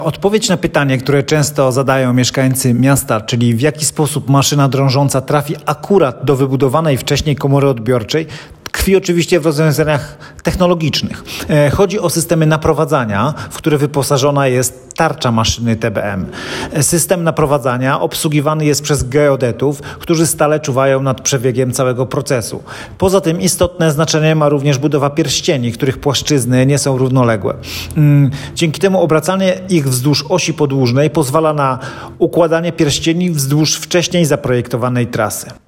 Odpowiedź na pytanie, które często zadają mieszkańcy miasta, czyli w jaki sposób maszyna drążąca trafi akurat do wybudowanej wcześniej komory odbiorczej, tkwi oczywiście w rozwiązaniach technologicznych. Chodzi o systemy naprowadzania, w które wyposażona jest tarcza maszyny TBM. System naprowadzania obsługiwany jest przez geodetów, którzy stale czuwają nad przebiegiem całego procesu. Poza tym istotne znaczenie ma również budowa pierścieni, których płaszczyzny nie są równoległe. Dzięki temu obracanie ich wzdłuż osi podłużnej pozwala na układanie pierścieni wzdłuż wcześniej zaprojektowanej trasy.